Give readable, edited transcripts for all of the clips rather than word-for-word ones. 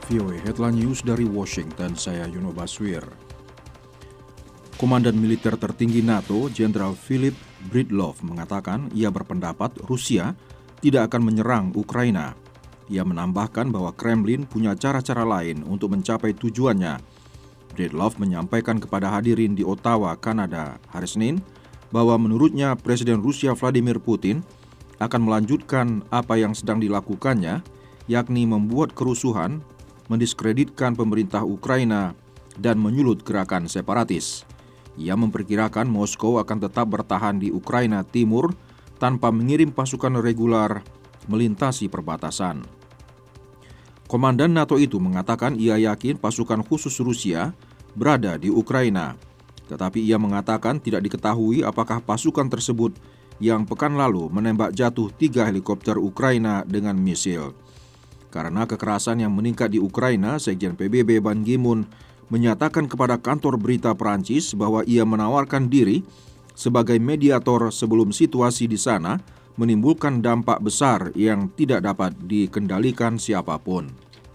VOA Headline News dari Washington, saya Yuno Baswir. Komandan militer tertinggi NATO, Jenderal Philip Breedlove, mengatakan ia berpendapat Rusia tidak akan menyerang Ukraina. Ia menambahkan bahwa Kremlin punya cara-cara lain untuk mencapai tujuannya. Breedlove menyampaikan kepada hadirin di Ottawa, Kanada, hari Senin, bahwa menurutnya Presiden Rusia Vladimir Putin akan melanjutkan apa yang sedang dilakukannya, yakni membuat kerusuhan, mendiskreditkan pemerintah Ukraina, dan menyulut gerakan separatis. Ia memperkirakan Moskow akan tetap bertahan di Ukraina Timur tanpa mengirim pasukan reguler melintasi perbatasan. Komandan NATO itu mengatakan ia yakin pasukan khusus Rusia berada di Ukraina, tetapi ia mengatakan tidak diketahui apakah pasukan tersebut yang pekan lalu menembak jatuh 3 helikopter Ukraina dengan misil. Karena kekerasan yang meningkat di Ukraina, Sekjen PBB Ban Ki-moon menyatakan kepada kantor berita Perancis bahwa ia menawarkan diri sebagai mediator sebelum situasi di sana menimbulkan dampak besar yang tidak dapat dikendalikan siapapun.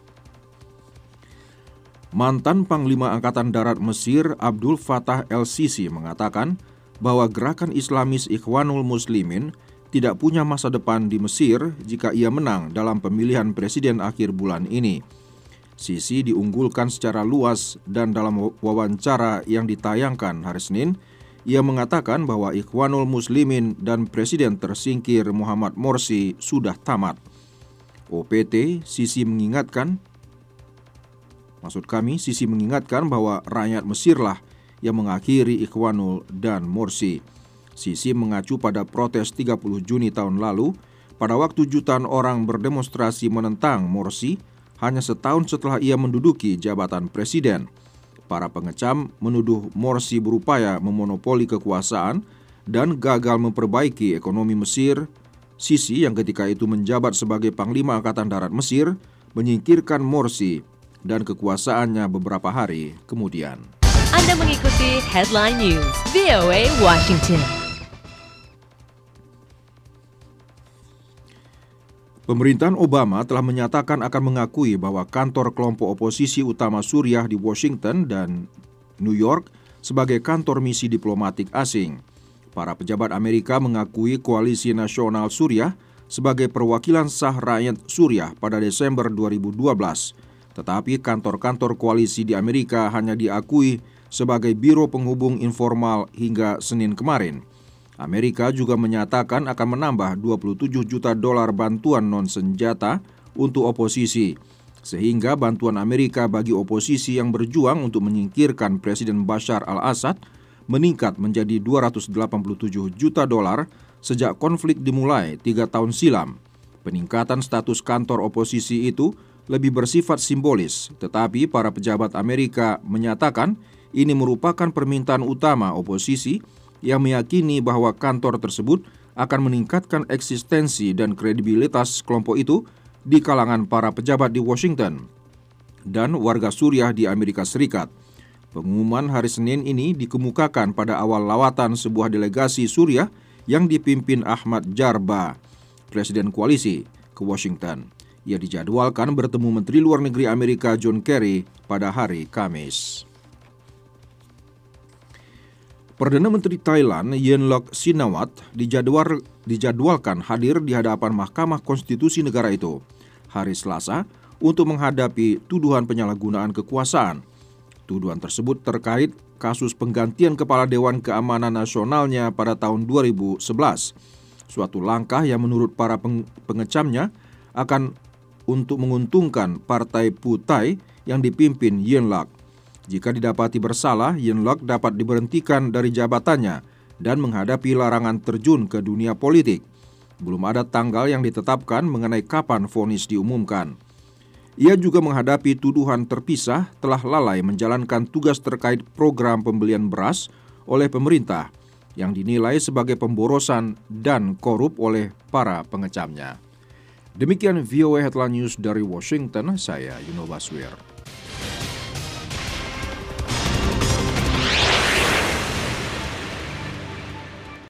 Mantan Panglima Angkatan Darat Mesir Abdul Fattah el-Sisi mengatakan bahwa gerakan Islamis Ikhwanul Muslimin tidak punya masa depan di Mesir jika ia menang dalam pemilihan presiden akhir bulan ini. Sisi diunggulkan secara luas dan dalam wawancara yang ditayangkan hari Senin, ia mengatakan bahwa Ikhwanul Muslimin dan presiden tersingkir Muhammad Morsi sudah tamat. Sisi mengingatkan bahwa rakyat Mesirlah yang mengakhiri Ikhwanul dan Morsi. Sisi mengacu pada protes 30 Juni tahun lalu, pada waktu jutaan orang berdemonstrasi menentang Morsi hanya setahun setelah ia menduduki jabatan presiden. Para pengecam menuduh Morsi berupaya memonopoli kekuasaan dan gagal memperbaiki ekonomi Mesir. Sisi yang ketika itu menjabat sebagai Panglima Angkatan Darat Mesir menyingkirkan Morsi dan kekuasaannya beberapa hari kemudian. Anda mengikuti Headline News VOA Washington. Pemerintahan Obama telah menyatakan akan mengakui bahwa kantor kelompok oposisi utama Suriah di Washington dan New York sebagai kantor misi diplomatik asing. Para pejabat Amerika mengakui Koalisi Nasional Suriah sebagai perwakilan sah rakyat Suriah pada Desember 2012. Tetapi kantor-kantor koalisi di Amerika hanya diakui sebagai biro penghubung informal hingga Senin kemarin. Amerika juga menyatakan akan menambah $27 juta bantuan non-senjata untuk oposisi, sehingga bantuan Amerika bagi oposisi yang berjuang untuk menyingkirkan Presiden Bashar al-Assad meningkat menjadi $287 juta sejak konflik dimulai 3 tahun silam. Peningkatan status kantor oposisi itu lebih bersifat simbolis, tetapi para pejabat Amerika menyatakan ini merupakan permintaan utama oposisi yang meyakini bahwa kantor tersebut akan meningkatkan eksistensi dan kredibilitas kelompok itu di kalangan para pejabat di Washington dan warga Suriah di Amerika Serikat. Pengumuman hari Senin ini dikemukakan pada awal lawatan sebuah delegasi Suriah yang dipimpin Ahmad Jarba, Presiden Koalisi, ke Washington. Ia dijadwalkan bertemu Menteri Luar Negeri Amerika John Kerry pada hari Kamis. Perdana Menteri Thailand Yingluck Shinawatra dijadwalkan hadir di hadapan Mahkamah Konstitusi negara itu hari Selasa untuk menghadapi tuduhan penyalahgunaan kekuasaan. Tuduhan tersebut terkait kasus penggantian Kepala Dewan Keamanan Nasionalnya pada tahun 2011, suatu langkah yang menurut para pengecamnya akan untuk menguntungkan Partai Pheu yang dipimpin Yingluck. Jika didapati bersalah, Yingluck dapat diberhentikan dari jabatannya dan menghadapi larangan terjun ke dunia politik. Belum ada tanggal yang ditetapkan mengenai kapan vonis diumumkan. Ia juga menghadapi tuduhan terpisah telah lalai menjalankan tugas terkait program pembelian beras oleh pemerintah yang dinilai sebagai pemborosan dan korup oleh para pengecamnya. Demikian VOA Headline News dari Washington, saya Yuno Baswir.